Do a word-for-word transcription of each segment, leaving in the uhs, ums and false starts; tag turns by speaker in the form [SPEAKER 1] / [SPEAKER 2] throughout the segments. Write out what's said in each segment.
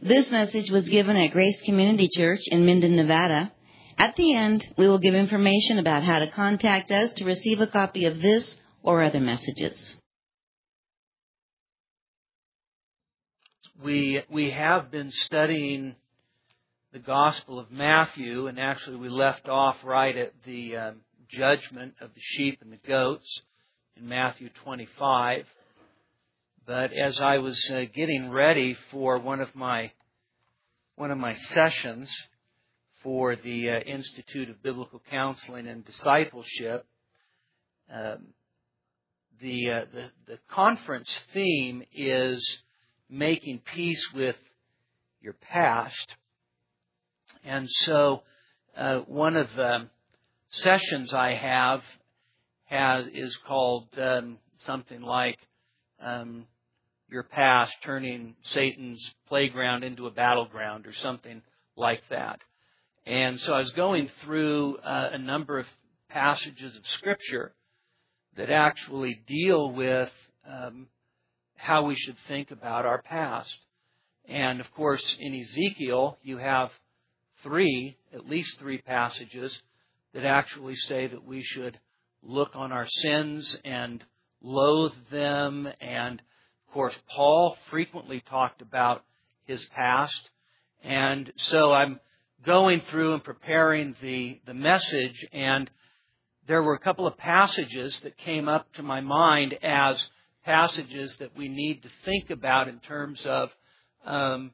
[SPEAKER 1] This message was given at Grace Community Church in Minden, Nevada. At the end, we will give information about how to contact us to receive a copy of this or other messages.
[SPEAKER 2] We we have been studying the Gospel of Matthew, and actually we left off right at the um, judgment of the sheep and the goats in Matthew twenty-five. But as I was uh, getting ready for one of my one of my sessions for the uh, Institute of Biblical Counseling and Discipleship, um, the, uh, the the conference theme is making peace with your past. And so uh, one of the sessions I have has is called um, something like um, your past turning Satan's playground into a battleground, or something like that. And so I was going through uh, a number of passages of Scripture that actually deal with um, how we should think about our past. And of course, in Ezekiel, you have three, at least three passages that actually say that we should look on our sins and loathe them. And of course, Paul frequently talked about his past. And so I'm going through and preparing the, the message, and there were a couple of passages that came up to my mind as passages that we need to think about in terms of, um,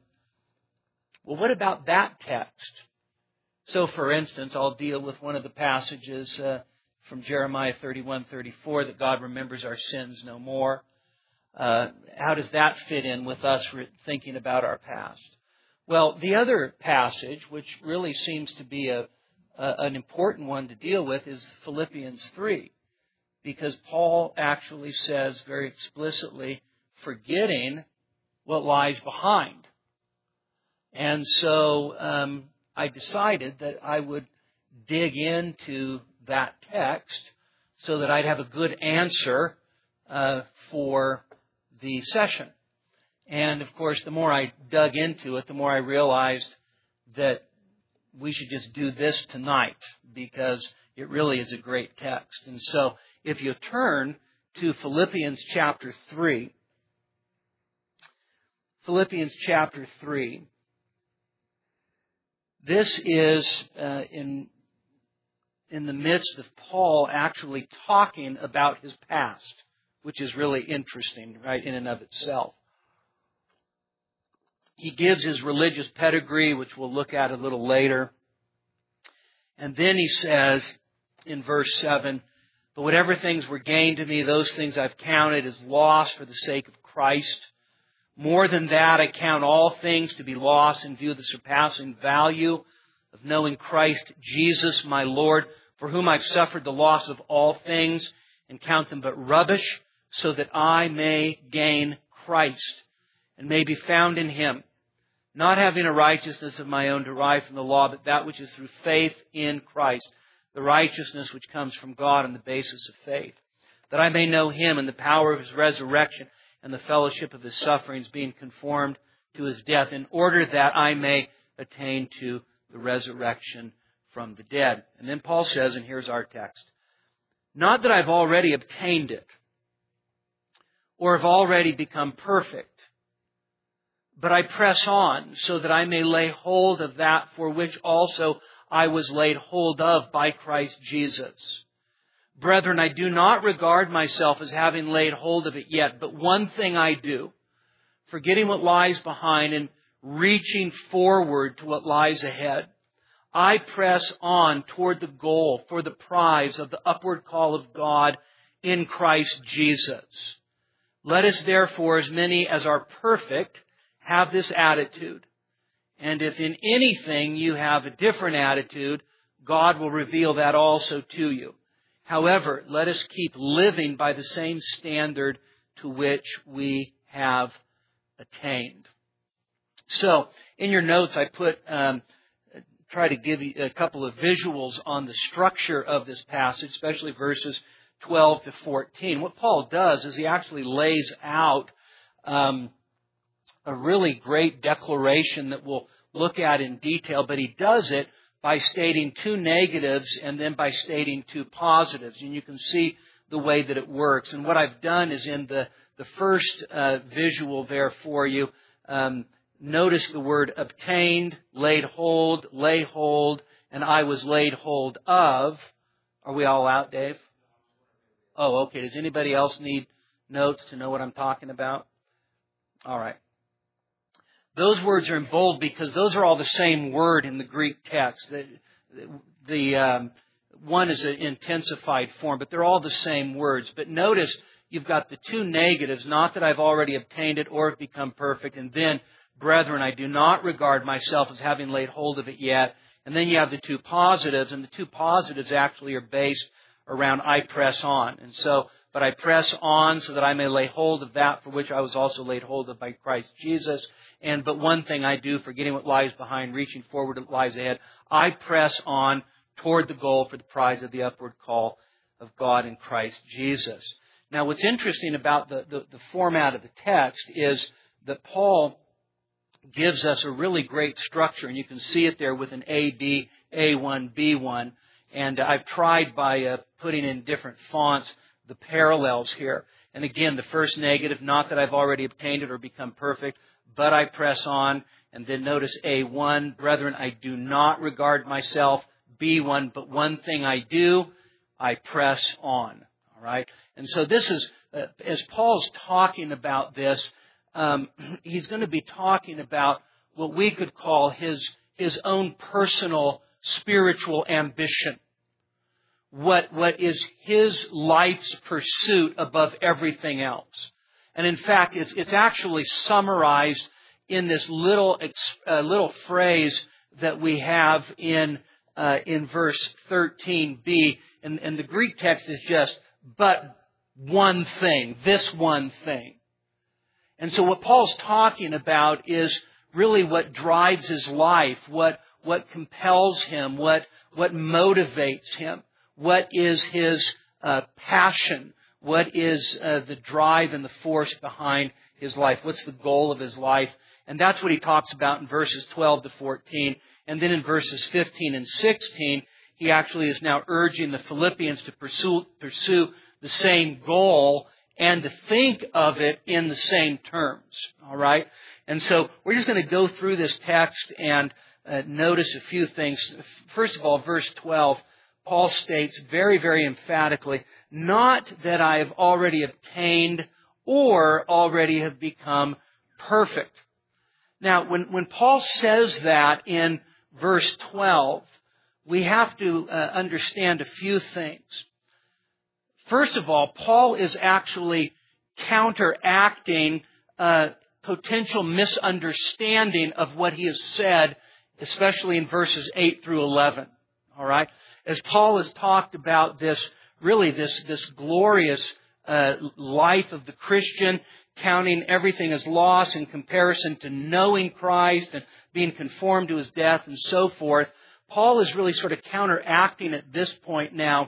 [SPEAKER 2] well, what about that text? So, for instance, I'll deal with one of the passages uh, from Jeremiah thirty-one thirty-four, that God remembers our sins no more. Uh, how does that fit in with us thinking about our past? Well, the other passage, which really seems to be a, a an important one to deal with, is Philippians three. Because Paul actually says very explicitly, forgetting what lies behind. And so um, I decided that I would dig into that text so that I'd have a good answer uh, for the session. And of course, the more I dug into it, the more I realized that we should just do this tonight, because it really is a great text. And so if you turn to Philippians chapter three, Philippians chapter three, this is uh, in, in the midst of Paul actually talking about his past, which is really interesting, right, in and of itself. He gives his religious pedigree, which we'll look at a little later. And then he says in verse seven, but whatever things were gained to me, those things I've counted as loss for the sake of Christ. More than that, I count all things to be lost in view of the surpassing value of knowing Christ Jesus, my Lord, for whom I've suffered the loss of all things, and count them but rubbish, so that I may gain Christ and may be found in Him, not having a righteousness of my own derived from the law, but that which is through faith in Christ, the righteousness which comes from God on the basis of faith, that I may know Him and the power of His resurrection and the fellowship of His sufferings, being conformed to His death, in order that I may attain to the resurrection from the dead. And then Paul says, and here's our text, not that I've already obtained it or have already become perfect, but I press on so that I may lay hold of that for which also I was laid hold of by Christ Jesus. Brethren, I do not regard myself as having laid hold of it yet, but one thing I do, forgetting what lies behind and reaching forward to what lies ahead, I press on toward the goal for the prize of the upward call of God in Christ Jesus. Let us therefore, as many as are perfect, have this attitude. And if in anything you have a different attitude, God will reveal that also to you. However, let us keep living by the same standard to which we have attained. So, in your notes, I put, um, try to give you a couple of visuals on the structure of this passage, especially verses twelve to fourteen. What Paul does is he actually lays out um, a really great declaration that we'll look at in detail, but he does it by stating two negatives and then by stating two positives. And you can see the way that it works. And what I've done is in the, the first uh, visual there for you, um, notice the word obtained, laid hold, lay hold, and I was laid hold of. Are we all out, Dave? Oh, okay. Does anybody else need notes to know what I'm talking about? All right. Those words are in bold because those are all the same word in the Greek text. The, the um, one is an intensified form, but they're all the same words. But notice you've got the two negatives, not that I've already obtained it or have become perfect, and then, brethren, I do not regard myself as having laid hold of it yet. And then you have the two positives, and the two positives actually are based around I press on. And so, but I press on so that I may lay hold of that for which I was also laid hold of by Christ Jesus. And but one thing I do, forgetting what lies behind, reaching forward what lies ahead, I press on toward the goal for the prize of the upward call of God in Christ Jesus. Now, what's interesting about the, the, the format of the text is that Paul gives us a really great structure, and you can see it there with an A, B, A one, B one. And I've tried by uh, putting in different fonts the parallels here. And again, the first negative, not that I've already obtained it or become perfect, but I press on. And then notice A one, brethren, I do not regard myself. B one, but one thing I do, I press on. All right? And so this is, uh, as Paul's talking about this, um, he's going to be talking about what we could call his, his own personal spiritual ambition. What, what is his life's pursuit above everything else. And in fact, it's, it's actually summarized in this little, uh, little phrase that we have in, uh, in verse thirteen b. And, and the Greek text is just, but one thing, this one thing. And so what Paul's talking about is really what drives his life, what, what compels him, what, what motivates him. What is his uh, passion? What is uh, the drive and the force behind his life? What's the goal of his life? And that's what he talks about in verses twelve to fourteen. And then in verses fifteen and sixteen, he actually is now urging the Philippians to pursue, pursue the same goal and to think of it in the same terms. All right? And so we're just going to go through this text and uh, notice a few things. First of all, verse twelve. Paul states very, very emphatically, not that I have already obtained or already have become perfect. Now, when, when Paul says that in verse twelve, we have to uh, understand a few things. First of all, Paul is actually counteracting uh, potential misunderstanding of what he has said, especially in verses eight through eleven. All right? As Paul has talked about this, really this, this glorious uh, life of the Christian, counting everything as loss in comparison to knowing Christ and being conformed to his death and so forth, Paul is really sort of counteracting at this point now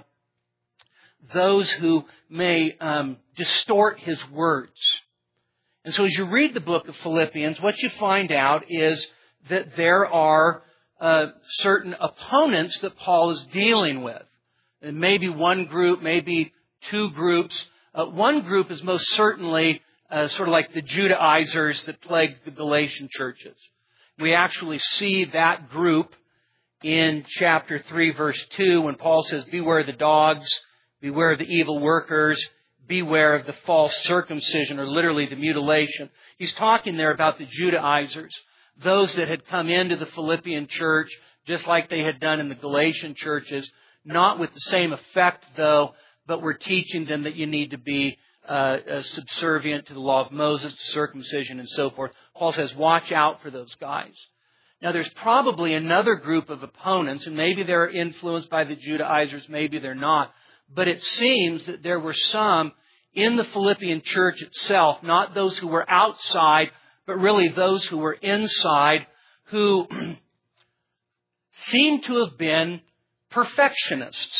[SPEAKER 2] those who may um, distort his words. And so as you read the book of Philippians, what you find out is that there are Uh, certain opponents that Paul is dealing with. And maybe one group, maybe two groups. Uh, one group is most certainly uh, sort of like the Judaizers that plagued the Galatian churches. We actually see that group in chapter three, verse two, when Paul says, beware the dogs, beware of the evil workers, beware of the false circumcision, or literally the mutilation. He's talking there about the Judaizers. Those that had come into the Philippian church, just like they had done in the Galatian churches, not with the same effect, though, but were teaching them that you need to be uh, uh, subservient to the law of Moses, circumcision, and so forth. Paul says, watch out for those guys. Now, there's probably another group of opponents, and maybe they're influenced by the Judaizers, maybe they're not, but it seems that there were some in the Philippian church itself, not those who were outside, but really those who were inside, who seemed to have been perfectionists,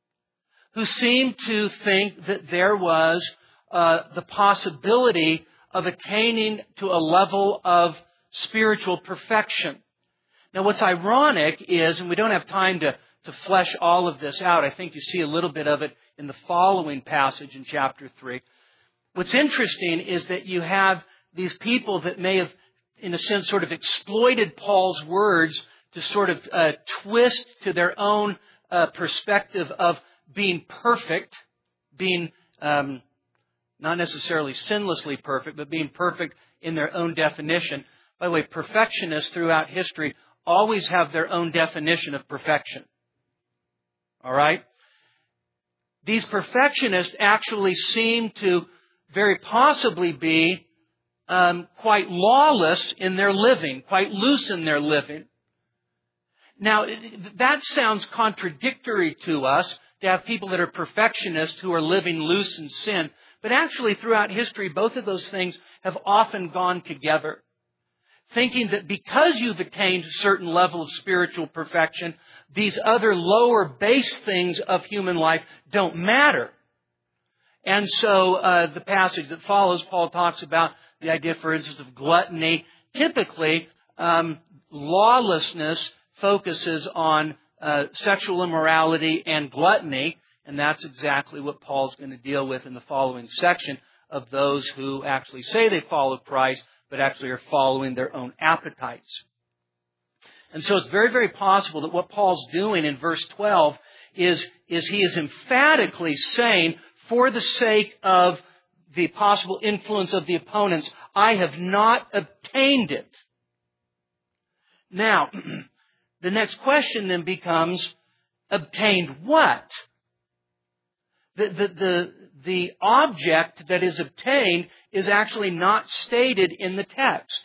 [SPEAKER 2] who seemed to think that there was uh, the possibility of attaining to a level of spiritual perfection. Now, what's ironic is, and we don't have time to, to flesh all of this out, I think you see a little bit of it in the following passage in chapter three. What's interesting is that you have these people that may have, in a sense, sort of exploited Paul's words to sort of uh, twist to their own uh, perspective of being perfect, being um, not necessarily sinlessly perfect, but being perfect in their own definition. By the way, perfectionists throughout history always have their own definition of perfection. All right? These perfectionists actually seem to very possibly be um, quite lawless in their living, quite loose in their living. Now, that sounds contradictory to us, to have people that are perfectionists who are living loose in sin. But actually, throughout history, both of those things have often gone together. Thinking that because you've attained a certain level of spiritual perfection, these other lower base things of human life don't matter. And so uh, the passage that follows, Paul talks about the idea, for instance, of gluttony. Typically, um, lawlessness focuses on uh, sexual immorality and gluttony, and that's exactly what Paul's going to deal with in the following section of those who actually say they follow Christ, but actually are following their own appetites. And so it's very, very possible that what Paul's doing in verse twelve is, is he is emphatically saying, for the sake of the possible influence of the opponents, I have not obtained it. Now, the next question then becomes, obtained what? The, the, the, the object that is obtained is actually not stated in the text.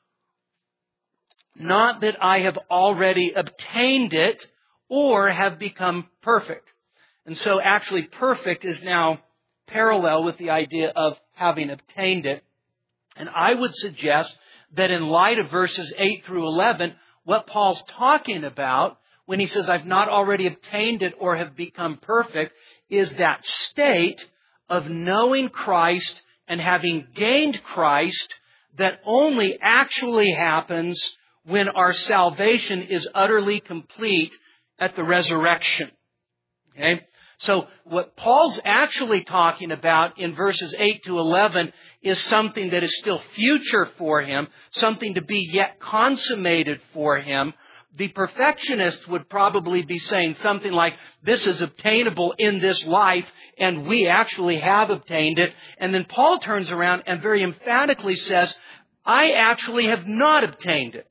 [SPEAKER 2] Not that I have already obtained it or have become perfect. And so actually perfect is now parallel with the idea of having obtained it. And I would suggest that in light of verses eight through eleven, what Paul's talking about when he says, I've not already obtained it or have become perfect, is that state of knowing Christ and having gained Christ that only actually happens when our salvation is utterly complete at the resurrection. Okay? So what Paul's actually talking about in verses eight to eleven is something that is still future for him, something to be yet consummated for him. The perfectionists would probably be saying something like, this is obtainable in this life, and we actually have obtained it. And then Paul turns around and very emphatically says, I actually have not obtained it.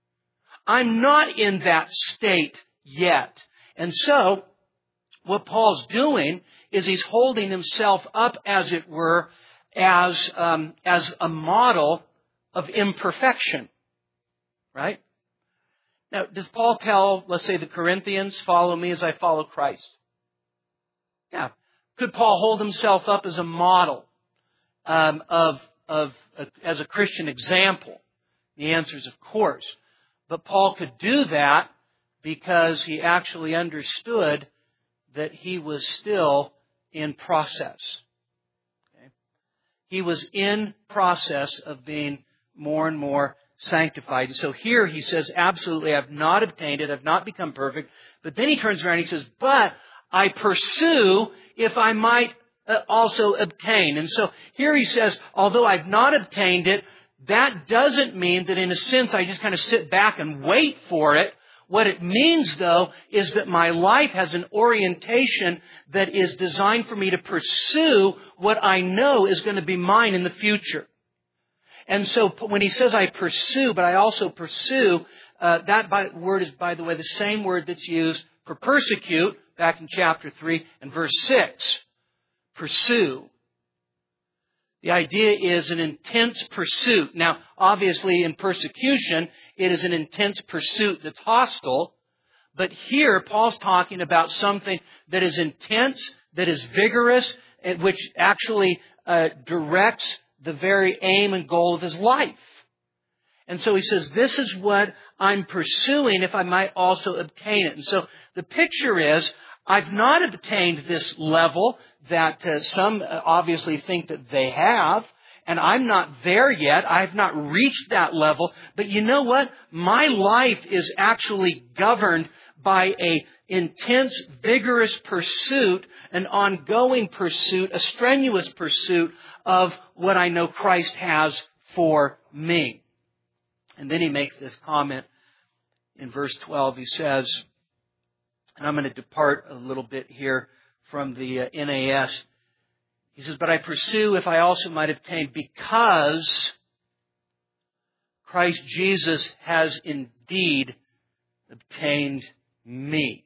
[SPEAKER 2] I'm not in that state yet. And so, what Paul's doing is he's holding himself up, as it were, as, um, as a model of imperfection. Right? Now, does Paul tell, let's say, the Corinthians, follow me as I follow Christ? Yeah. Could Paul hold himself up as a model um, of, of uh, as a Christian example? The answer is of course. But Paul could do that because he actually understood that he was still in process. Okay? He was in process of being more and more sanctified. And so here he says, absolutely, I've not obtained it, I've not become perfect. But then he turns around and he says, but I pursue if I might uh, also obtain. And so here he says, although I've not obtained it, that doesn't mean that in a sense I just kind of sit back and wait for it. What it means, though, is that my life has an orientation that is designed for me to pursue what I know is going to be mine in the future. And so when he says I pursue, but I also pursue, uh, that by, word is, by the way, the same word that's used for persecute back in chapter three and verse six. Pursue. The idea is an intense pursuit. Now, obviously in persecution, it is an intense pursuit that's hostile. But here, Paul's talking about something that is intense, that is vigorous, which actually uh, directs the very aim and goal of his life. And so he says, this is what I'm pursuing if I might also obtain it. And so the picture is, I've not obtained this level that uh, some obviously think that they have. and I'm not there yet. I've not reached that level. But you know what? My life is actually governed by a intense, vigorous pursuit, an ongoing pursuit, a strenuous pursuit of what I know Christ has for me. And then he makes this comment in verse twelve. He says, and I'm going to depart a little bit here from the uh, N A S. He says, but I pursue if I also might obtain, because Christ Jesus has indeed obtained me.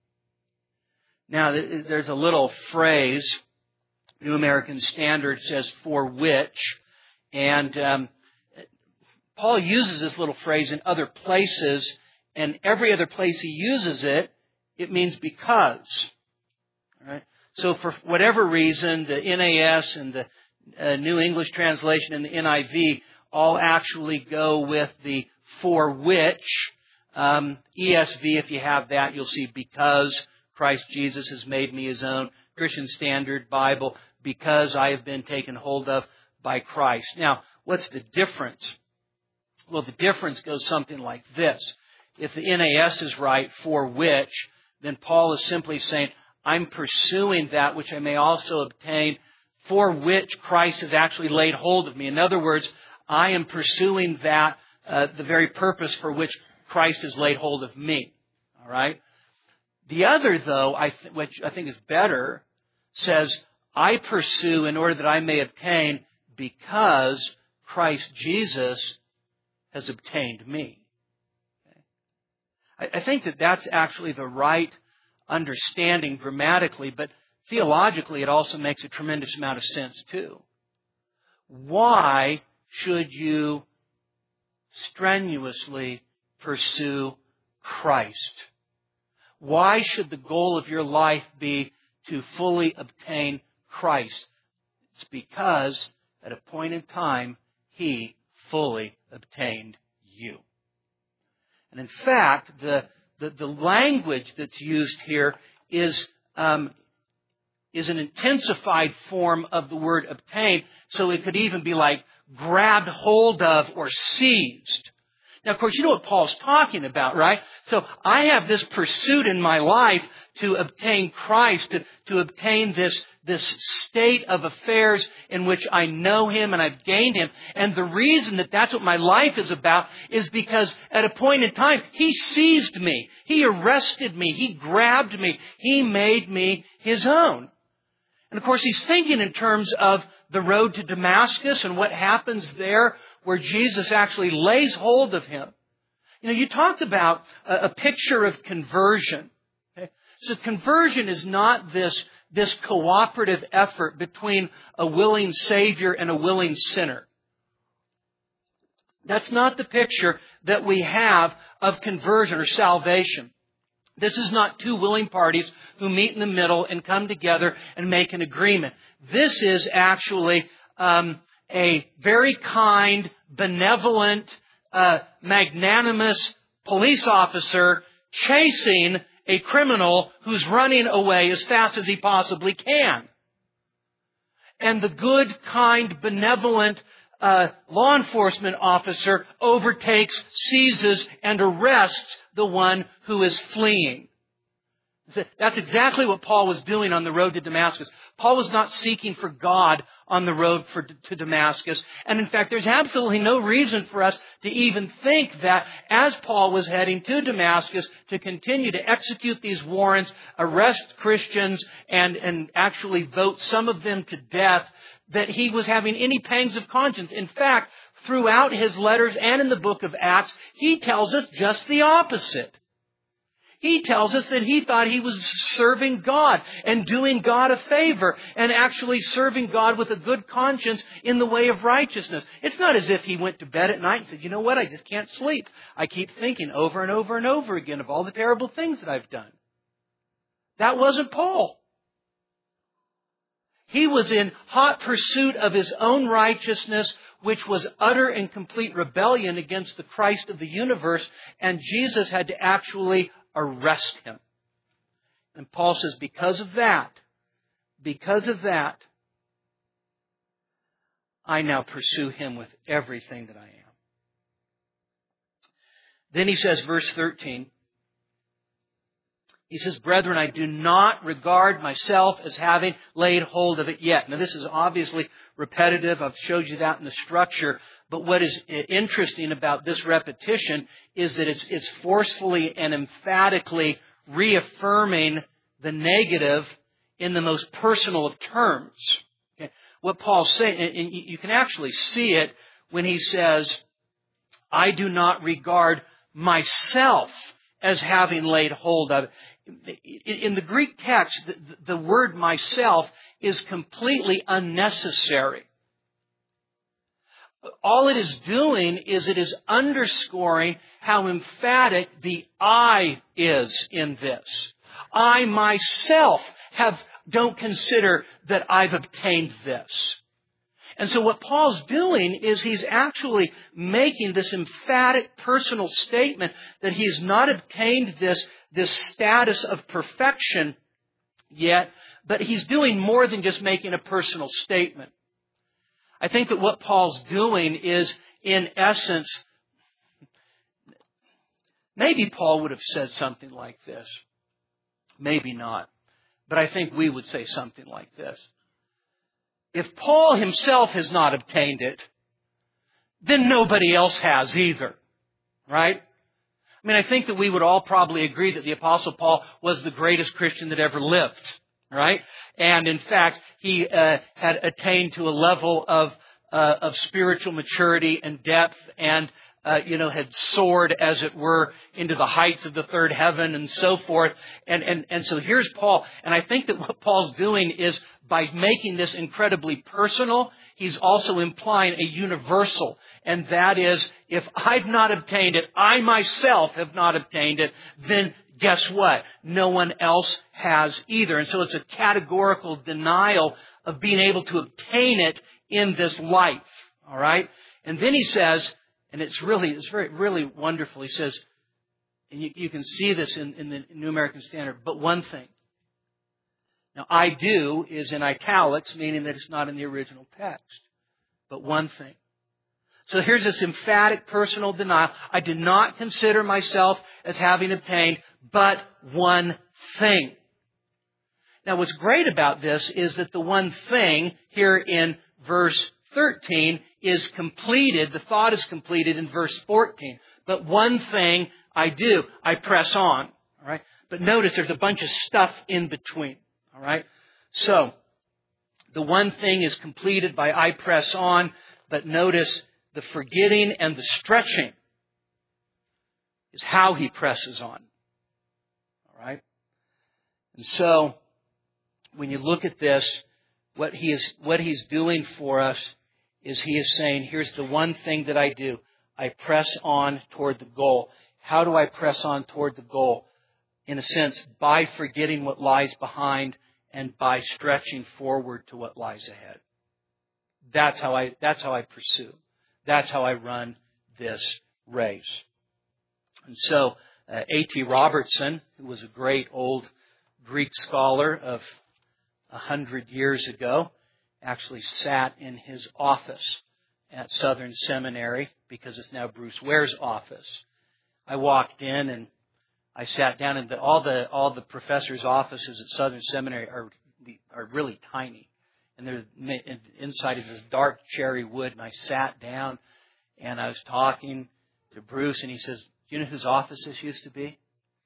[SPEAKER 2] Now, there's a little phrase, New American Standard says, for which, and um, Paul uses this little phrase in other places, and every other place he uses it, it means because. All right? So for whatever reason, the N A S and the uh, New English Translation and the N I V all actually go with the for which. Um, E S V, if you have that, you'll see because Christ Jesus has made me his own. Christian Standard Bible, because I have been taken hold of by Christ. Now, what's the difference? Well, the difference goes something like this. If the N A S is right, for which, then Paul is simply saying, I'm pursuing that which I may also obtain, for which Christ has actually laid hold of me. In other words, I am pursuing that, uh, the very purpose for which Christ has laid hold of me. All right? The other, though, I th- which I think is better, says, I pursue in order that I may obtain because Christ Jesus has obtained me. Okay? I, I think that that's actually the right understanding grammatically, but theologically it also makes a tremendous amount of sense too. Why should you strenuously pursue Christ? Why should the goal of your life be to fully obtain Christ? It's because at a point in time, He fully obtained you. And in fact, the The, the language that's used here is, um, is an intensified form of the word obtain, so it could even be like grabbed hold of or seized. Now, of course, you know what Paul's talking about, right? So I have this pursuit in my life to obtain Christ, to, to obtain this, this state of affairs in which I know Him and I've gained Him. And the reason that that's what my life is about is because at a point in time, He seized me. He arrested me. He grabbed me. He made me His own. And of course, he's thinking in terms of the road to Damascus and what happens there where Jesus actually lays hold of him. You know, you talked about a, a picture of conversion. Okay? So conversion is not this, this cooperative effort between a willing Savior and a willing sinner. That's not the picture that we have of conversion or salvation. This is not two willing parties who meet in the middle and come together and make an agreement. This is actually um, a very kind, benevolent, uh, magnanimous police officer chasing a criminal who's running away as fast as he possibly can. And the good, kind, benevolent uh, law enforcement officer overtakes, seizes, and arrests the one who is fleeing. That's exactly what Paul was doing on the road to Damascus. Paul was not seeking for God on the road for, to Damascus. And in fact, there's absolutely no reason for us to even think that as Paul was heading to Damascus to continue to execute these warrants, arrest Christians, and, and actually vote some of them to death, that he was having any pangs of conscience. In fact, throughout his letters and in the book of Acts, he tells us just the opposite. He tells us that he thought he was serving God and doing God a favor and actually serving God with a good conscience in the way of righteousness. It's not as if he went to bed at night and said, you know what, I just can't sleep. I keep thinking over and over and over again of all the terrible things that I've done. That wasn't Paul. He was in hot pursuit of his own righteousness, which was utter and complete rebellion against the Christ of the universe, and Jesus had to actually arrest him. And Paul says, because of that, because of that, I now pursue Him with everything that I am. Then he says, verse thirteen, he says, brethren, I do not regard myself as having laid hold of it yet. Now, this is obviously repetitive. I've showed you that in the structure. But what is interesting about this repetition is that it's, it's forcefully and emphatically reaffirming the negative in the most personal of terms. Okay? What Paul's saying, and you can actually see it when he says, I do not regard myself as having laid hold of it. In the Greek text, the word myself is completely unnecessary. All it is doing is it is underscoring how emphatic the I is in this. I myself have don't consider that I've obtained this. And so what Paul's doing is he's actually making this emphatic personal statement that he's not obtained this, this status of perfection yet, but he's doing more than just making a personal statement. I think that what Paul's doing is, in essence, maybe Paul would have said something like this. Maybe not. But I think we would say something like this. If Paul himself has not obtained it, then nobody else has either. Right? I mean, I think that we would all probably agree that the Apostle Paul was the greatest Christian that ever lived. Right? And in fact, he uh, had attained to a level of uh, of spiritual maturity and depth and, uh, you know, had soared, as it were, into the heights of the third heaven and so forth. And, and, and so here's Paul. And I think that what Paul's doing is, by making this incredibly personal, he's also implying a universal. And that is, if I've not obtained it, I myself have not obtained it, then guess what? No one else has either. And so it's a categorical denial of being able to obtain it in this life. All right? And then he says, and it's really, it's very, really wonderful. He says, and you, you can see this in, in the New American Standard, but one thing. Now, I do is in italics, meaning that it's not in the original text. But one thing. So here's this emphatic personal denial. I do not consider myself as having obtained but one thing. Now, what's great about this is that the one thing here in verse thirteen is completed. The thought is completed in verse fourteen. But one thing I do, I press on. All right. But notice there's a bunch of stuff in between. All right. So the one thing is completed by I press on. But notice the forgetting and the stretching is how he presses on. All right. And so when you look at this, what he is, what he's doing for us is he is saying, here's the one thing that I do. I press on toward the goal. How do I press on toward the goal? In a sense, by forgetting what lies behind and by stretching forward to what lies ahead. That's how I, that's how I pursue. That's how I run this race. And so, uh, A T Robertson, who was a great old Greek scholar of a hundred years ago, actually sat in his office at Southern Seminary, because it's now Bruce Ware's office. I walked in and I sat down, and the, all the all the professors' offices at Southern Seminary are are really tiny, and they're inside is this dark cherry wood. And I sat down, and I was talking to Bruce, and he says, "Do you know whose office this used to be?"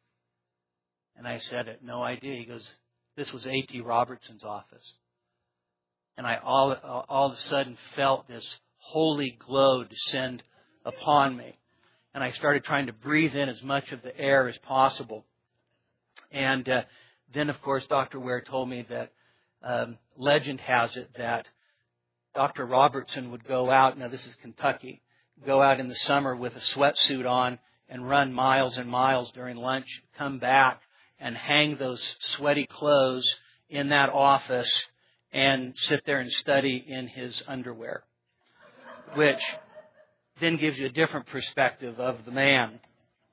[SPEAKER 2] And I said, "No idea." He goes, "This was A T Robertson's office." And I all all of a sudden felt this holy glow descend upon me. And I started trying to breathe in as much of the air as possible. And uh, then, of course, Doctor Ware told me that um, legend has it that Doctor Robertson would go out, now this is Kentucky, go out in the summer with a sweatsuit on and run miles and miles during lunch, come back and hang those sweaty clothes in that office and sit there and study in his underwear, which then gives you a different perspective of the man.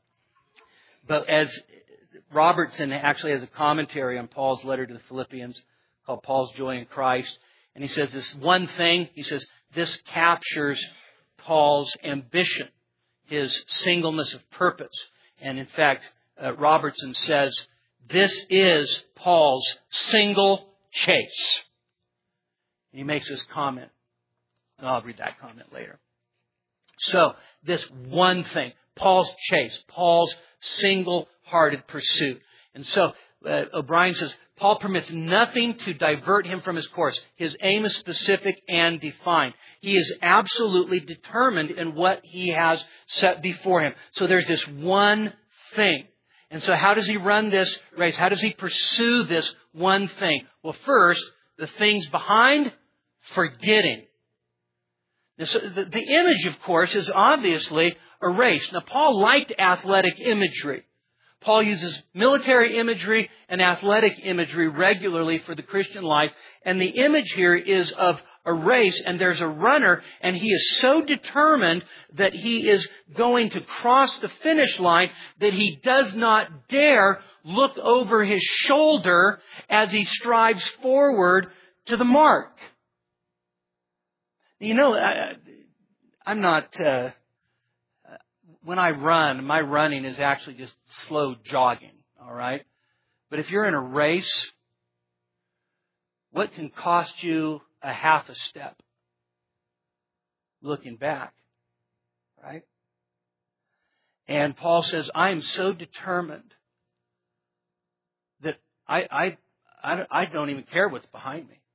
[SPEAKER 2] But as Robertson actually has a commentary on Paul's letter to the Philippians called Paul's Joy in Christ, and he says this one thing, he says, this captures Paul's ambition, his singleness of purpose. And in fact, uh, Robertson says, this is Paul's single chase. And he makes this comment. I'll read that comment later. So, this one thing, Paul's chase, Paul's single-hearted pursuit. And so, uh, O'Brien says, Paul permits nothing to divert him from his course. His aim is specific and defined. He is absolutely determined in what he has set before him. So there's this one thing. And so how does he run this race? How does he pursue this one thing? Well, first, the things behind, forgetting. So the, the image, of course, is obviously a race. Now, Paul liked athletic imagery. Paul uses military imagery and athletic imagery regularly for the Christian life. And the image here is of a race, and there's a runner, and he is so determined that he is going to cross the finish line that he does not dare look over his shoulder as he strives forward to the mark. You know, I, I'm not... Uh, When I run, my running is actually just slow jogging, all right? But if you're in a race, what can cost you a half a step? Looking back, right? And Paul says, I am so determined that I, I, I, I don't even care what's behind me.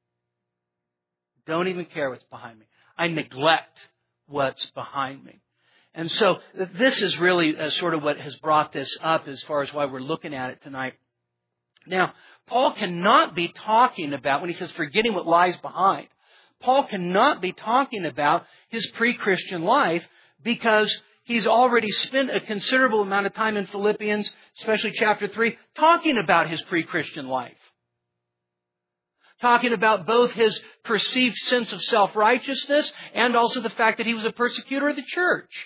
[SPEAKER 2] Don't even care what's behind me. I neglect what's behind me. And so this is really uh, sort of what has brought this up as far as why we're looking at it tonight. Now, Paul cannot be talking about, when he says forgetting what lies behind, Paul cannot be talking about his pre-Christian life because he's already spent a considerable amount of time in Philippians, especially chapter three, talking about his pre-Christian life. Talking about both his perceived sense of self-righteousness and also the fact that he was a persecutor of the church.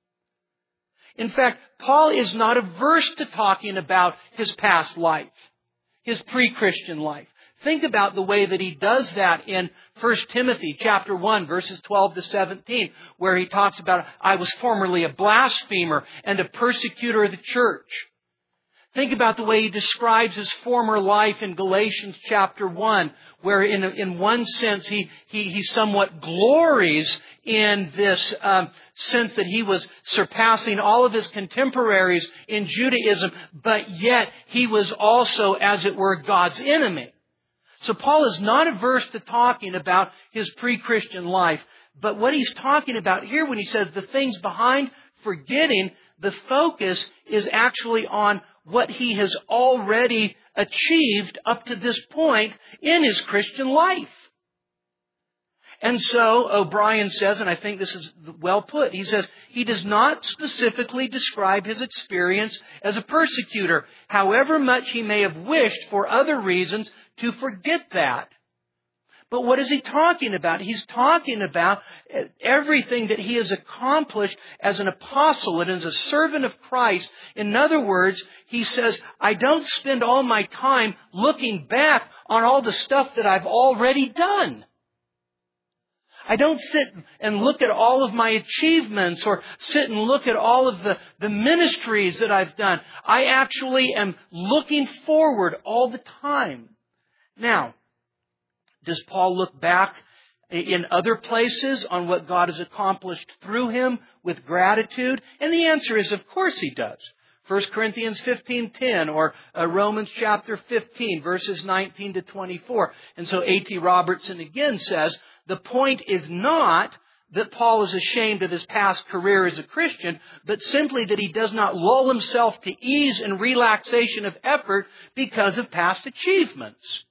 [SPEAKER 2] In fact, Paul is not averse to talking about his past life, his pre-Christian life. Think about the way that he does that in First Timothy chapter one, verses twelve to seventeen, where he talks about, I was formerly a blasphemer and a persecutor of the church. Think about the way he describes his former life in Galatians chapter one, where in, in one sense he, he, he somewhat glories in this um, sense that he was surpassing all of his contemporaries in Judaism, but yet he was also, as it were, God's enemy. So Paul is not averse to talking about his pre-Christian life, but what he's talking about here when he says the things behind, forgetting, the focus is actually on what he has already achieved up to this point in his Christian life. And so O'Brien says, and I think this is well put, he says, he does not specifically describe his experience as a persecutor, however much he may have wished for other reasons to forget that. But what is he talking about? He's talking about everything that he has accomplished as an apostle and as a servant of Christ. In other words, he says, I don't spend all my time looking back on all the stuff that I've already done. I don't sit and look at all of my achievements or sit and look at all of the, the ministries that I've done. I actually am looking forward all the time. Now, does Paul look back in other places on what God has accomplished through him with gratitude? And the answer is, of course he does. First Corinthians fifteen ten or uh, Romans chapter fifteen, verses nineteen to twenty-four. And so A T Robertson again says, the point is not that Paul is ashamed of his past career as a Christian, but simply that he does not lull himself to ease and relaxation of effort because of past achievements.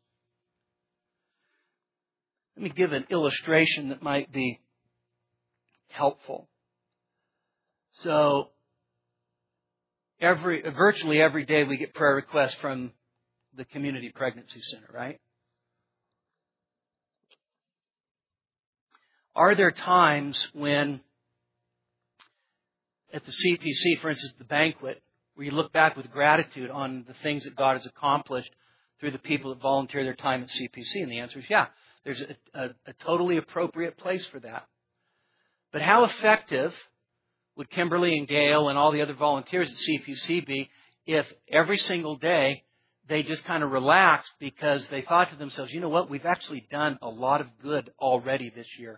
[SPEAKER 2] Let me give an illustration that might be helpful. So, every virtually every day we get prayer requests from the Community Pregnancy Center, right? Are there times when, at the C P C, for instance, the banquet, where you look back with gratitude on the things that God has accomplished through the people that volunteer their time at C P C? And the answer is yeah. There's a, a, a totally appropriate place for that. But how effective would Kimberly and Gail and all the other volunteers at C P C be if every single day they just kind of relaxed because they thought to themselves, you know what, we've actually done a lot of good already this year.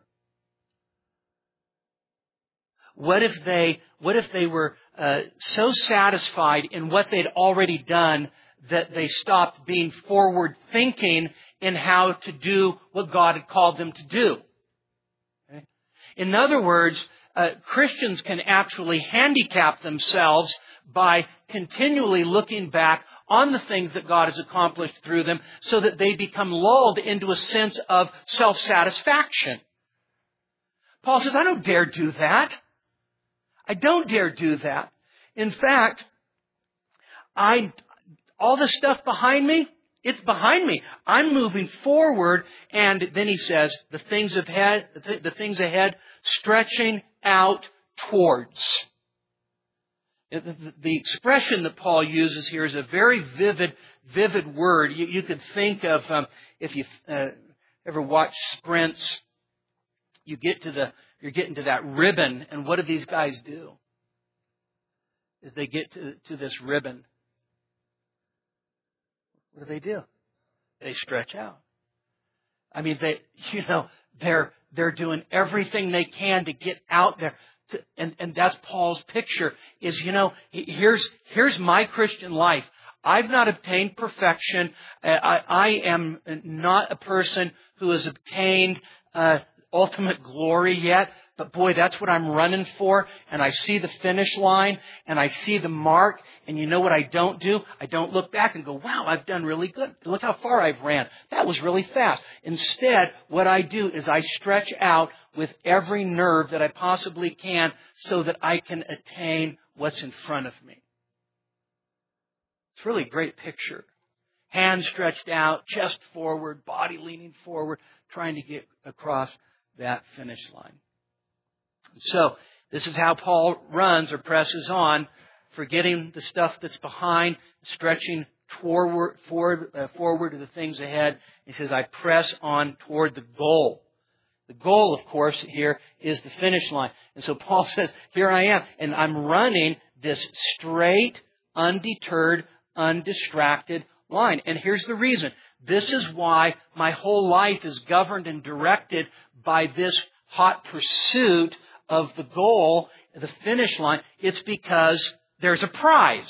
[SPEAKER 2] What if they, what if they were uh, so satisfied in what they'd already done that they stopped being forward thinking in how to do what God had called them to do? Okay? In other words, uh, Christians can actually handicap themselves by continually looking back on the things that God has accomplished through them so that they become lulled into a sense of self-satisfaction. Paul says, I don't dare do that. I don't dare do that. In fact, I, all the stuff behind me, it's behind me. I'm moving forward. And then he says, the things ahead, the things ahead, stretching out towards. The expression that Paul uses here is a very vivid, vivid word. You, you could think of, um, if you uh, ever watch sprints, you get to the, you're getting to that ribbon, and what do these guys do? Is they get to, to this ribbon. What do they do? They stretch out. I mean, they, you know, they're they're doing everything they can to get out there. To, and, and that's Paul's picture is, you know, here's, here's my Christian life. I've not obtained perfection. I, I am not a person who has obtained uh, ultimate glory yet. But boy, that's what I'm running for. And I see the finish line and I see the mark. And you know what I don't do? I don't look back and go, wow, I've done really good. Look how far I've ran. That was really fast. Instead, what I do is I stretch out with every nerve that I possibly can so that I can attain what's in front of me. It's really a great picture. Hands stretched out, chest forward, body leaning forward, trying to get across that finish line. So, this is how Paul runs or presses on, forgetting the stuff that's behind, stretching forward, forward, uh, forward to the things ahead. He says, I press on toward the goal. The goal, of course, here is the finish line. And so Paul says, here I am, and I'm running this straight, undeterred, undistracted line. And here's the reason. This is why my whole life is governed and directed by this hot pursuit of the goal, the finish line. It's because there's a prize.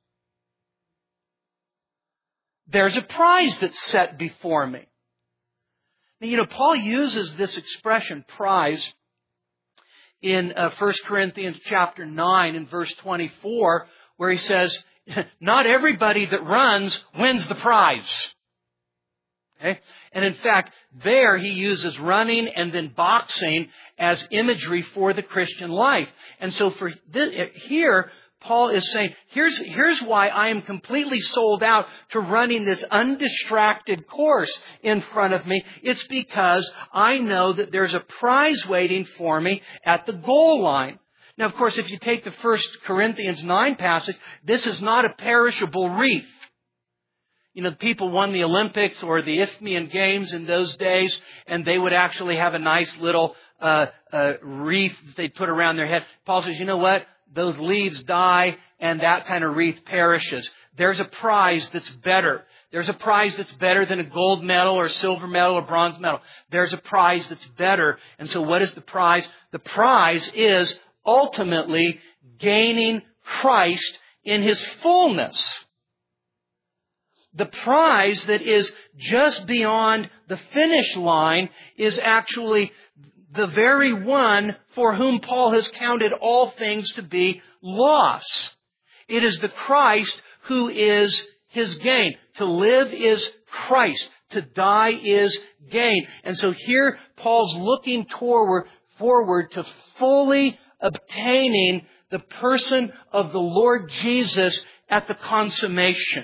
[SPEAKER 2] There's a prize that's set before me. Now, you know, Paul uses this expression, prize, in uh, First Corinthians chapter nine and verse twenty-four, where he says, not everybody that runs wins the prize. Okay? And in fact, there he uses running and then boxing as imagery for the Christian life. And so for this, here, Paul is saying, here's, here's why I am completely sold out to running this undistracted course in front of me. It's because I know that there's a prize waiting for me at the goal line. Now, of course, if you take the First Corinthians nine passage, this is not a perishable wreath. You know, people won the Olympics or the Isthmian Games in those days, and they would actually have a nice little uh, uh, wreath that they'd put around their head. Paul says, you know what? Those leaves die, and that kind of wreath perishes. There's a prize that's better. There's a prize that's better than a gold medal or silver medal or bronze medal. There's a prize that's better. And so what is the prize? The prize is ultimately gaining Christ in His fullness. The prize that is just beyond the finish line is actually the very one for whom Paul has counted all things to be loss. It is the Christ who is his gain. To live is Christ. To die is gain. And so here Paul's looking toward, forward to fully obtaining the person of the Lord Jesus at the consummation.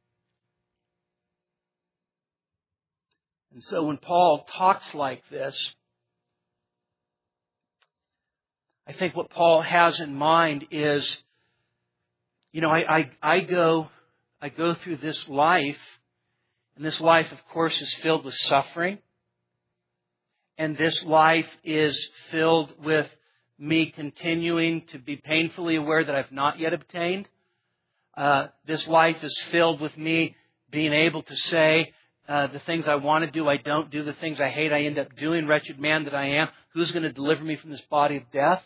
[SPEAKER 2] And so when Paul talks like this, I think what Paul has in mind is, you know, I, I, I go, I go through this life, and this life, of course, is filled with suffering. and this life is filled with me continuing to be painfully aware that I've not yet obtained. Uh, this life is filled with me being able to say, uh, the things I want to do, I don't do. The things I hate, I end up doing. Wretched man that I am, who's going to deliver me from this body of death?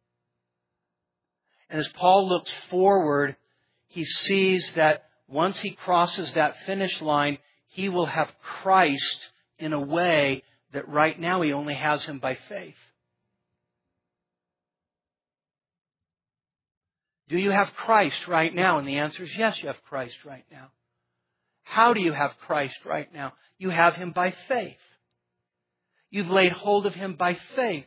[SPEAKER 2] And as Paul looks forward, he sees that once he crosses that finish line, he will have Christ in a way that right now he only has Him by faith. Do you have Christ right now? And the answer is yes, you have Christ right now. How do you have Christ right now? You have Him by faith. You've laid hold of Him by faith.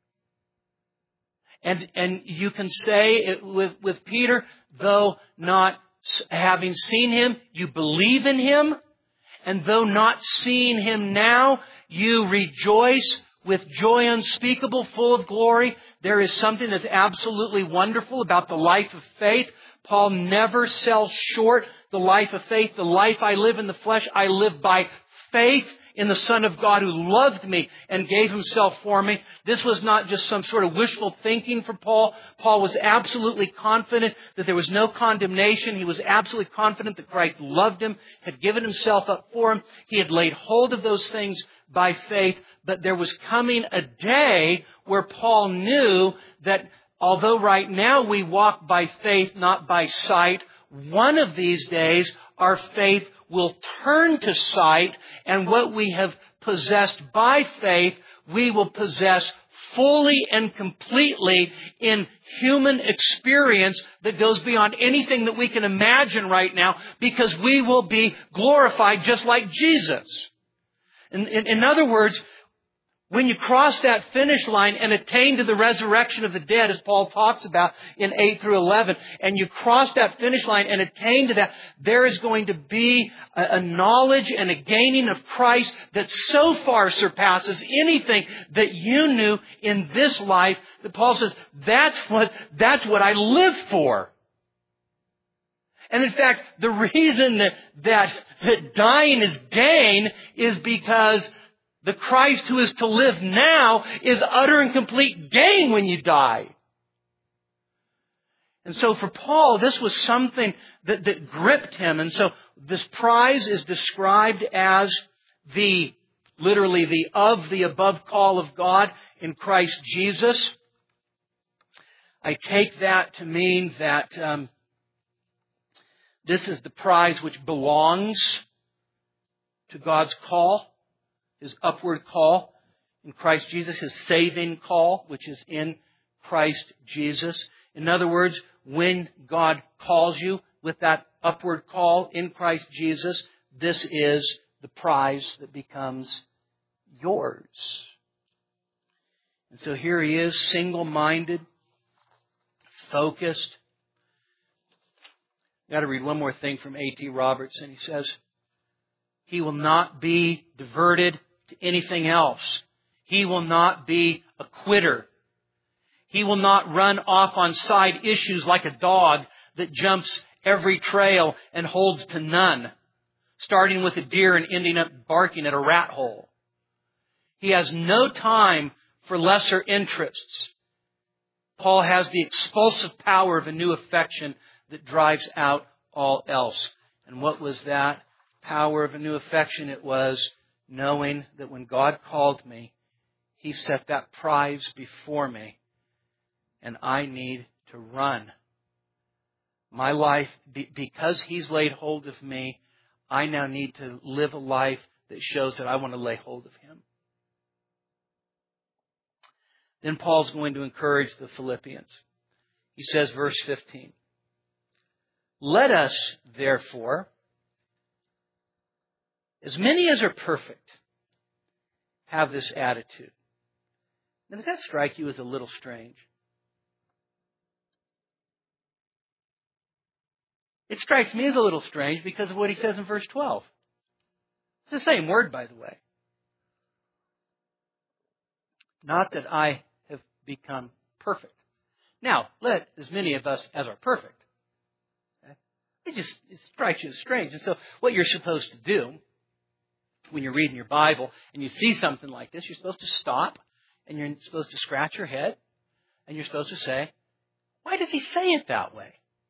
[SPEAKER 2] And, and you can say it with, with Peter, though not having seen Him, you believe in Him. And though not seeing Him now, you rejoice with joy unspeakable, full of glory. There is something that's absolutely wonderful about the life of faith. Paul never sells short the life of faith. The life I live in the flesh, I live by faith in the Son of God who loved me and gave Himself for me. This was not just some sort of wishful thinking for Paul. Paul was absolutely confident that there was no condemnation. He was absolutely confident that Christ loved him, had given Himself up for him. He had laid hold of those things by faith. But there was coming a day where Paul knew that although right now we walk by faith, not by sight, one of these days our faith will turn to sight, and what we have possessed by faith, we will possess fully and completely in human experience that goes beyond anything that we can imagine right now, because we will be glorified just like Jesus. In, in, in other words, when you cross that finish line and attain to the resurrection of the dead, as Paul talks about in eight through eleven, and you cross that finish line and attain to that, there is going to be a, a knowledge and a gaining of Christ that so far surpasses anything that you knew in this life that Paul says, that's what, that's what I live for. And in fact, the reason that, that, that dying is gain is because the Christ who is to live now is utter and complete gain when you die. And so for Paul, this was something that, that gripped him. And so this prize is described as the, literally the of the above call of God in Christ Jesus. I take that to mean that um, this is the prize which belongs to God's call. His upward call in Christ Jesus, His saving call, which is in Christ Jesus. In other words, when God calls you with that upward call in Christ Jesus, this is the prize that becomes yours. And so here he is, single-minded, focused. I've got to read one more thing from A T Robertson. He says, he will not be diverted to anything else. He will not be a quitter. He will not run off on side issues like a dog that jumps every trail and holds to none, starting with a deer and ending up barking at a rat hole. He has no time for lesser interests. Paul has the expulsive power of a new affection that drives out all else. And what was that power of a new affection? It was knowing that when God called me, He set that prize before me, and I need to run. My life, because He's laid hold of me, I now need to live a life that shows that I want to lay hold of Him. Then Paul's going to encourage the Philippians. He says, verse fifteen, let us, therefore, as many as are perfect, have this attitude. Now, does that strike you as a little strange? It strikes me as a little strange because of what he says in verse twelve. It's the same word, by the way. Not that I have become perfect. Now, let as many of us as are perfect. Okay? It just it strikes you as strange. And so what you're supposed to do when you're reading your Bible and you see something like this, you're supposed to stop and you're supposed to scratch your head and you're supposed to say, why does he say it that way?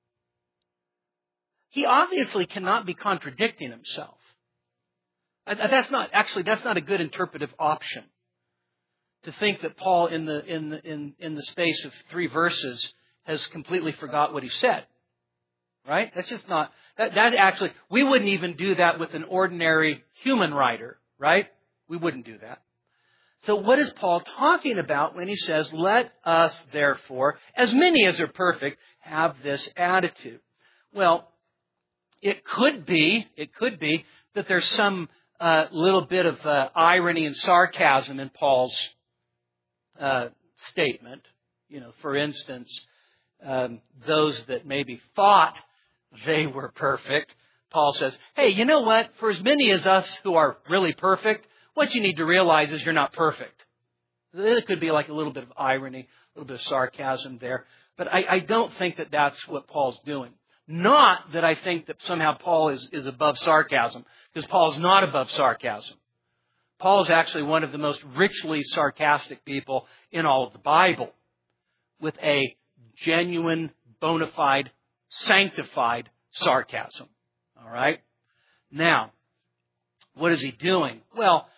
[SPEAKER 2] He obviously cannot be contradicting himself. That's not, actually, that's not a good interpretive option. To think that Paul, in the, in the, in, in the space of three verses, has completely forgot what he said. Right? That's just not, that, that actually, we wouldn't even do that with an ordinary human writer. Right? We wouldn't do that. So what is Paul talking about when he says, let us therefore, as many as are perfect, have this attitude? Well, it could be, it could be that there's some uh, little bit of uh, irony and sarcasm in Paul's uh, statement. You know, for instance, um, those that maybe thought they were perfect, Paul says, hey, you know what? For as many as us who are really perfect, what you need to realize is you're not perfect. There could be like a little bit of irony, a little bit of sarcasm there. But I, I don't think that that's what Paul's doing. Not that I think that somehow Paul is, is above sarcasm, because Paul's not above sarcasm. Paul is actually one of the most richly sarcastic people in all of the Bible, with a genuine, bona fide, sanctified sarcasm. All right? Now, what is he doing? Well,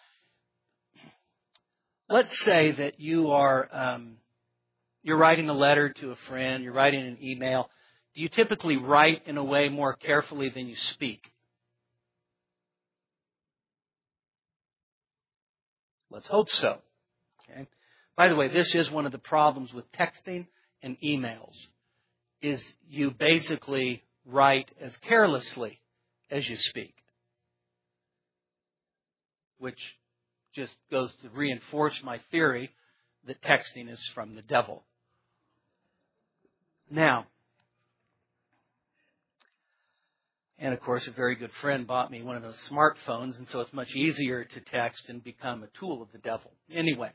[SPEAKER 2] let's say that you are um, you're writing a letter to a friend, you're writing an email. Do you typically write in a way more carefully than you speak? Let's hope so. Okay. By the way, this is one of the problems with texting and emails, is you basically write as carelessly as you speak, which just goes to reinforce my theory that texting is from the devil. Now, and of course, a very good friend bought me one of those smartphones, and so it's much easier to text and become a tool of the devil. Anyway,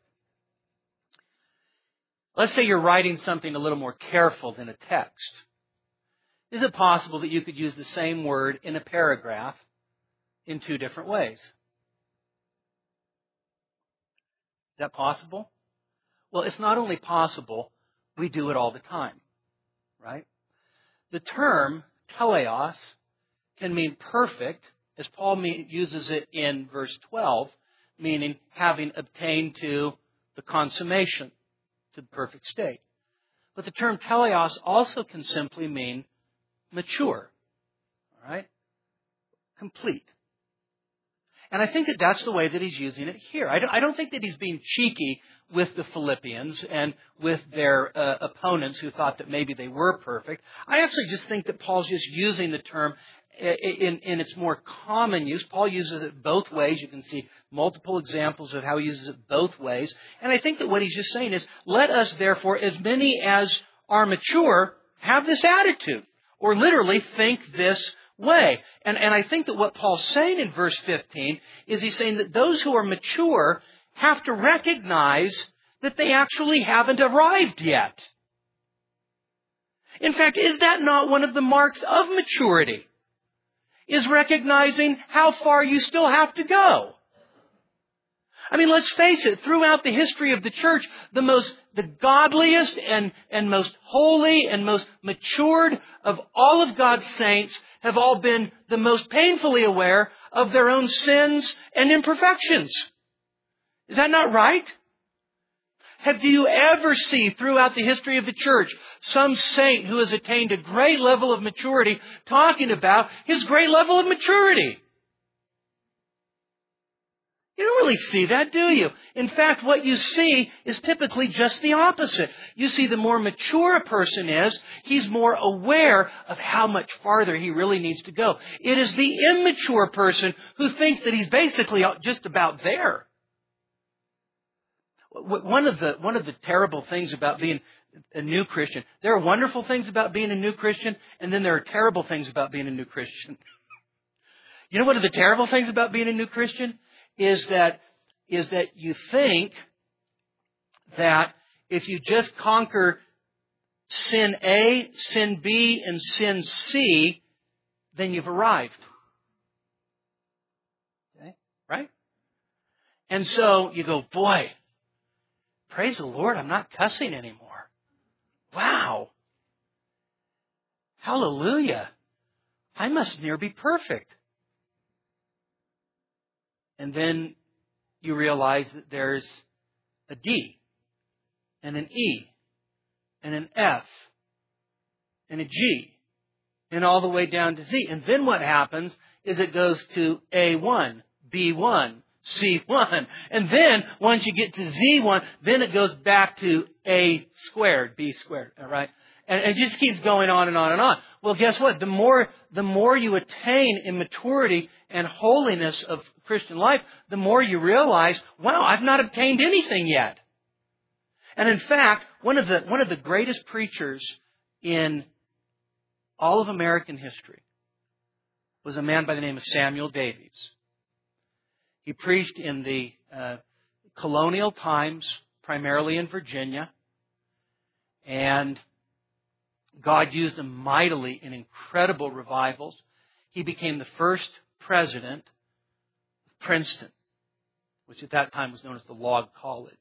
[SPEAKER 2] let's say you're writing something a little more careful than a text. Is it possible that you could use the same word in a paragraph in two different ways? Is that possible? Well, it's not only possible, we do it all the time, right? The term teleos can mean perfect, as Paul uses it in verse twelve, meaning having obtained to the consummation, to the perfect state. But the term teleos also can simply mean mature, all right? Complete. And I think that that's the way that he's using it here. I don't think that he's being cheeky with the Philippians and with their uh, opponents who thought that maybe they were perfect. I actually just think that Paul's just using the term in, in its more common use. Paul uses it both ways. You can see multiple examples of how he uses it both ways. And I think that what he's just saying is, let us therefore, as many as are mature, have this attitude, or literally think this way. And, and I think that what Paul's saying in verse fifteen is he's saying that those who are mature have to recognize that they actually haven't arrived yet. In fact, is that not one of the marks of maturity? Is recognizing how far you still have to go. I mean, let's face it, throughout the history of the church, the most, the godliest and, and most holy and most matured of all of God's saints have all been the most painfully aware of their own sins and imperfections. Is that not right? Have you ever see throughout the history of the church some saint who has attained a great level of maturity talking about his great level of maturity? You don't really see that, do you? In fact, what you see is typically just the opposite. You see, the more mature a person is, he's more aware of how much farther he really needs to go. It is the immature person who thinks that he's basically just about there. One of the, one of the terrible things about being a new Christian, there are wonderful things about being a new Christian, and then there are terrible things about being a new Christian. You know, one of the terrible things about being a new Christian is that, is that you think that if you just conquer sin A, sin B, and sin C, then you've arrived. Okay? And so you go, boy, praise the Lord, I'm not cussing anymore. Wow. Hallelujah. I must near be perfect. And then you realize that there's a D and an E and an F and a G and all the way down to Z. And then what happens is it goes to A one, B one, C one. And then once you get to Z one, then it goes back to A squared, B squared. All right? And it just keeps going on and on and on. Well, guess what? The more, the more you attain in maturity and holiness of Christian life, the more you realize, wow, I've not obtained anything yet. And in fact, one of the, one of the greatest preachers in all of American history was a man by the name of Samuel Davies. He preached in the uh, colonial times, primarily in Virginia, and God used him mightily in incredible revivals. He became the first president of Princeton, which at that time was known as the Log College.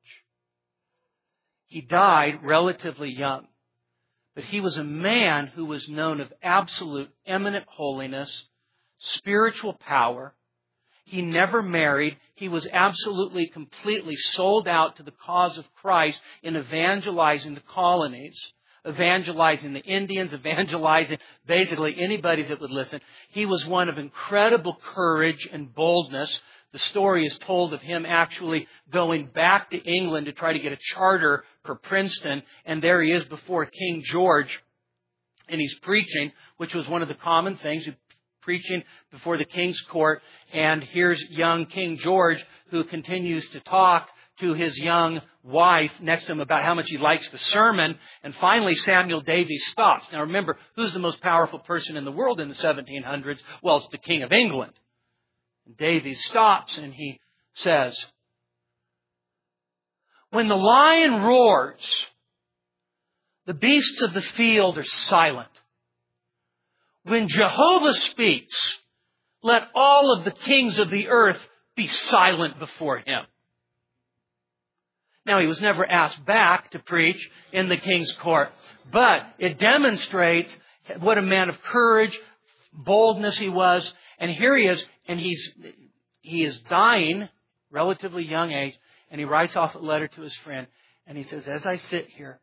[SPEAKER 2] He died relatively young, but he was a man who was known of absolute eminent holiness, spiritual power. He never married. He was absolutely, completely sold out to the cause of Christ in evangelizing the colonies, evangelizing the Indians, evangelizing basically anybody that would listen. He was one of incredible courage and boldness. The story is told of him actually going back to England to try to get a charter for Princeton. And there he is before King George. And he's preaching, which was one of the common things. He's preaching before the king's court. And here's young King George, who continues to talk to his young wife next to him about how much he likes the sermon. And finally, Samuel Davies stops. Now remember, who's the most powerful person in the world in the seventeen hundreds? Well, it's the King of England. And Davies stops and he says, when the lion roars, the beasts of the field are silent. When Jehovah speaks, let all of the kings of the earth be silent before him. Now, he was never asked back to preach in the king's court, but it demonstrates what a man of courage, boldness he was. And here he is, and he's he is dying, relatively young age, and he writes off a letter to his friend, and he says, as I sit here,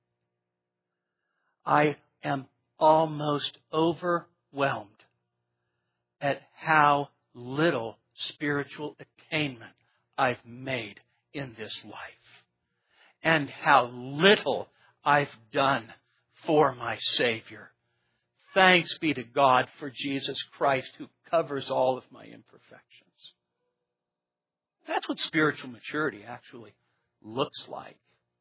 [SPEAKER 2] I am almost overwhelmed at how little spiritual attainment I've made in this life, and how little I've done for my Savior. Thanks be to God for Jesus Christ, who covers all of my imperfections. That's what spiritual maturity actually looks like.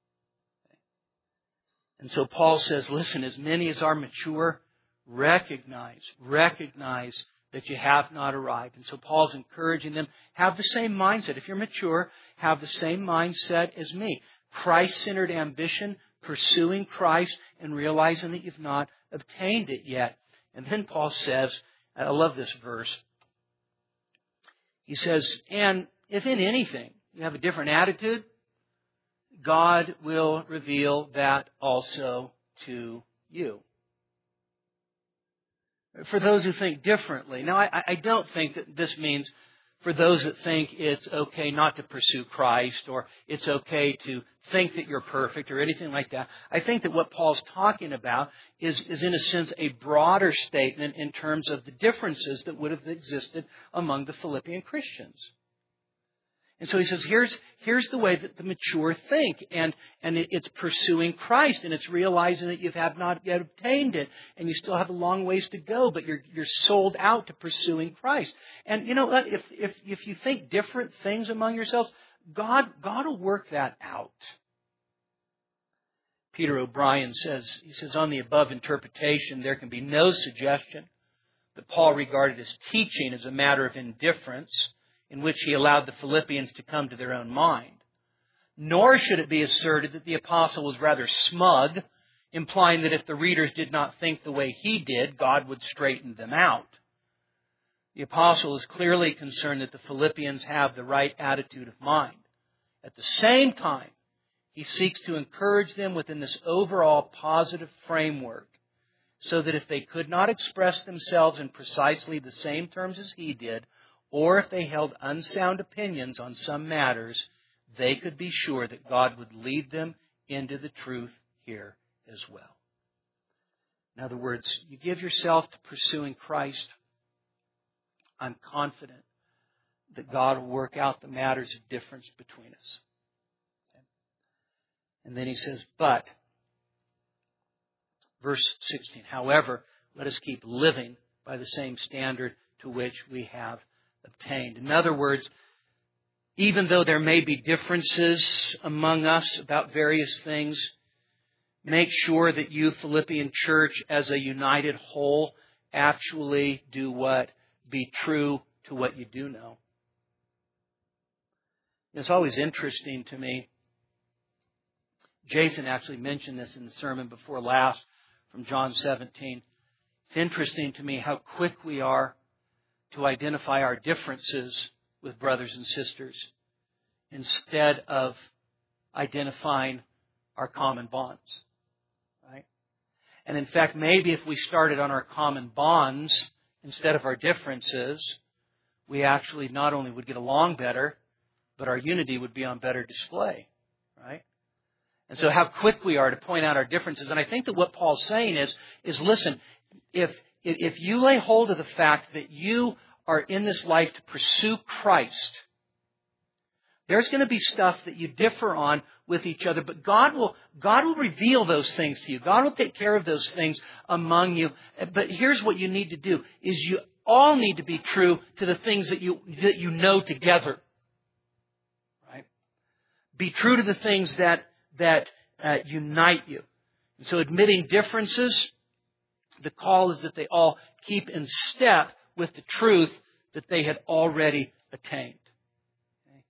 [SPEAKER 2] And so Paul says, listen, as many as are mature, recognize, recognize that you have not arrived. And so Paul's encouraging them, have the same mindset. If you're mature, have the same mindset as me. Christ-centered ambition, pursuing Christ, and realizing that you've not obtained it yet. And then Paul says, I love this verse. He says, and if in anything you have a different attitude, God will reveal that also to you. For those who think differently. Now, I, I don't think that this means for those that think it's okay not to pursue Christ, or it's okay to think that you're perfect or anything like that. I think that what Paul's talking about is, is in a sense a broader statement in terms of the differences that would have existed among the Philippian Christians. And so he says, here's, here's the way that the mature think. And, and it, it's pursuing Christ. And it's realizing that you have not yet obtained it. And you still have a long ways to go. But you're, you're sold out to pursuing Christ. And you know what? If, if, if you think different things among yourselves, God, God will work that out. Peter O'Brien says, he says, on the above interpretation, there can be no suggestion that Paul regarded his teaching as a matter of indifference, in which he allowed the Philippians to come to their own mind. Nor should it be asserted that the apostle was rather smug, implying that if the readers did not think the way he did, God would straighten them out. The apostle is clearly concerned that the Philippians have the right attitude of mind. At the same time, he seeks to encourage them within this overall positive framework so that if they could not express themselves in precisely the same terms as he did, or if they held unsound opinions on some matters, they could be sure that God would lead them into the truth here as well. In other words, you give yourself to pursuing Christ, I'm confident that God will work out the matters of difference between us. Okay? And then he says, but, verse sixteen, however, let us keep living by the same standard to which we have obtained. In other words, even though there may be differences among us about various things, make sure that you, Philippian church, as a united whole, actually do what? Be true to what you do know. It's always interesting to me. Jason actually mentioned this in the sermon before last from John seventeen. It's interesting to me how quick we are to identify our differences with brothers and sisters instead of identifying our common bonds. Right? And in fact, maybe if we started on our common bonds instead of our differences, we actually not only would get along better, but our unity would be on better display. Right? And so how quick we are to point out our differences. And I think that what Paul's saying is, is listen, if If you lay hold of the fact that you are in this life to pursue Christ, there's going to be stuff that you differ on with each other, but God will, God will reveal those things to you. God will take care of those things among you. But here's what you need to do, is you all need to be true to the things that you, that you know together. Right? Be true to the things that, that uh, unite you. And so admitting differences, the call is that they all keep in step with the truth that they had already attained. Okay.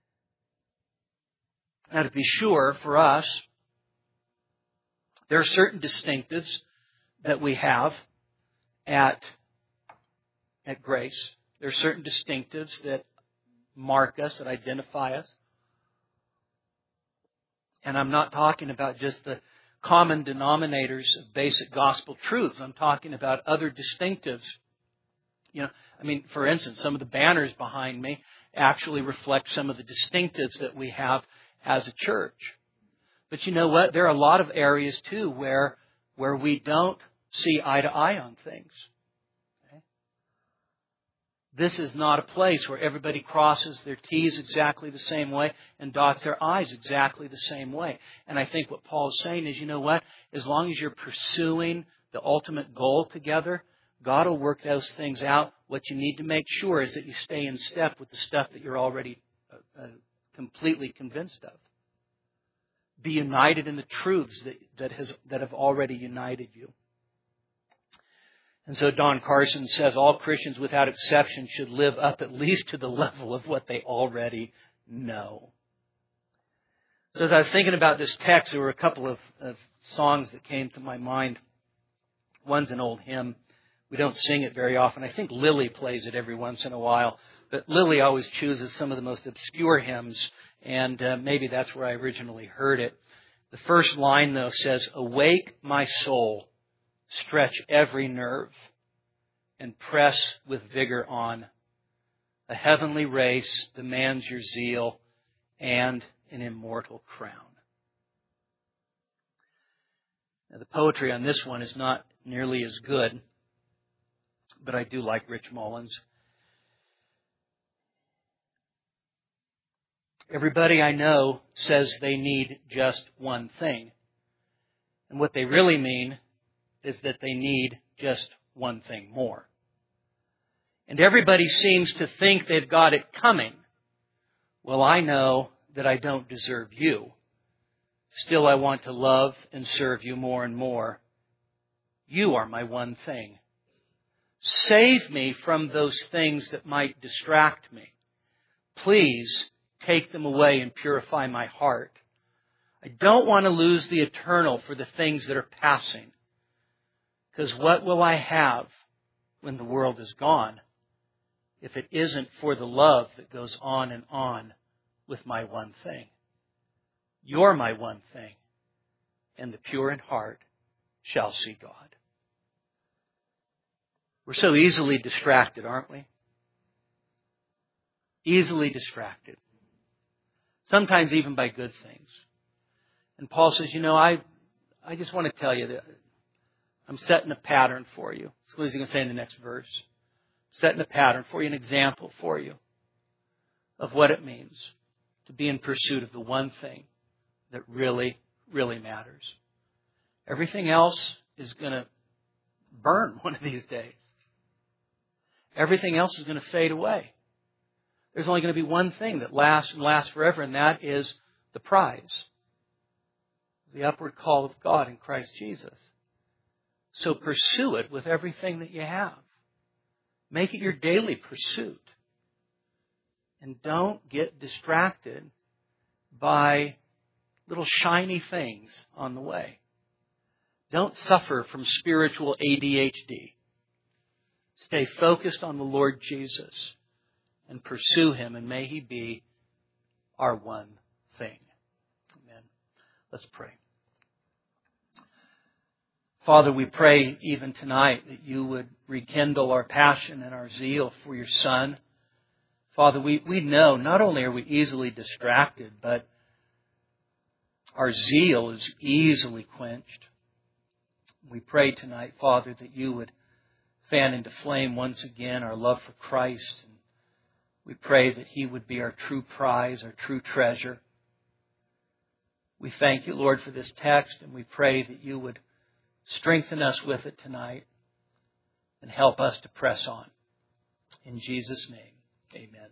[SPEAKER 2] Now, to be sure, for us, there are certain distinctives that we have at, at Grace. There are certain distinctives that mark us, that identify us. And I'm not talking about just the common denominators of basic gospel truths. I'm talking about other distinctives. You know, I mean, for instance, some of the banners behind me actually reflect some of the distinctives that we have as a church. But you know what? There are a lot of areas too where where we don't see eye to eye on things. Okay? This is not a place where everybody crosses their T's exactly the same way and dots their I's exactly the same way. And I think what Paul is saying is, you know what? As long as you're pursuing the ultimate goal together, God will work those things out. What you need to make sure is that you stay in step with the stuff that you're already uh, uh, completely convinced of. Be united in the truths that, that, has, that have already united you. And so Don Carson says all Christians without exception should live up at least to the level of what they already know. So as I was thinking about this text, there were a couple of, of songs that came to my mind. One's an old hymn. We don't sing it very often. I think Lily plays it every once in a while. But Lily always chooses some of the most obscure hymns, and uh, maybe that's where I originally heard it. The first line, though, says, "Awake, my soul, stretch every nerve, and press with vigor on. A heavenly race demands your zeal and an immortal crown." Now, the poetry on this one is not nearly as good, but I do like Rich Mullins. Everybody I know says they need just one thing. And what they really mean is that they need just one thing more. And everybody seems to think they've got it coming. Well, I know that I don't deserve you. Still, I want to love and serve you more and more. You are my one thing. Save me from those things that might distract me. Please take them away and purify my heart. I don't want to lose the eternal for the things that are passing. Because what will I have when the world is gone? if it isn't for the love that goes on and on with my one thing. You're my one thing, and the pure in heart shall see God. We're so easily distracted, aren't we? Easily distracted. Sometimes even by good things. And Paul says, you know, I I just want to tell you that I'm setting a pattern for you. That's what he's going to say in the next verse. Setting a pattern for you, an example for you of what it means to be in pursuit of the one thing that really, really matters. Everything else is going to burn one of these days. Everything else is going to fade away. There's only going to be one thing that lasts and lasts forever, and that is the prize. The upward call of God in Christ Jesus. So pursue it with everything that you have. Make it your daily pursuit. And don't get distracted by little shiny things on the way. Don't suffer from spiritual A D H D. Stay focused on the Lord Jesus and pursue Him, and may He be our one thing. Amen. Let's pray. Father, we pray even tonight that you would rekindle our passion and our zeal for your Son. Father, we, we know not only are we easily distracted, but our zeal is easily quenched. We pray tonight, Father, that you would fan into flame once again our love for Christ. And we pray that He would be our true prize, our true treasure. We thank you, Lord, for this text, and we pray that you would strengthen us with it tonight and help us to press on. In Jesus' name, amen.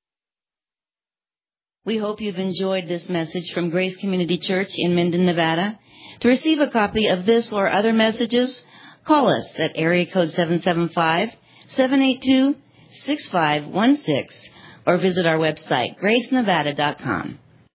[SPEAKER 1] We hope you've enjoyed this message from Grace Community Church in Minden, Nevada. To receive a copy of this or other messages, call us at area code seven seven five, seven eight two, six five one six or visit our website, grace nevada dot com.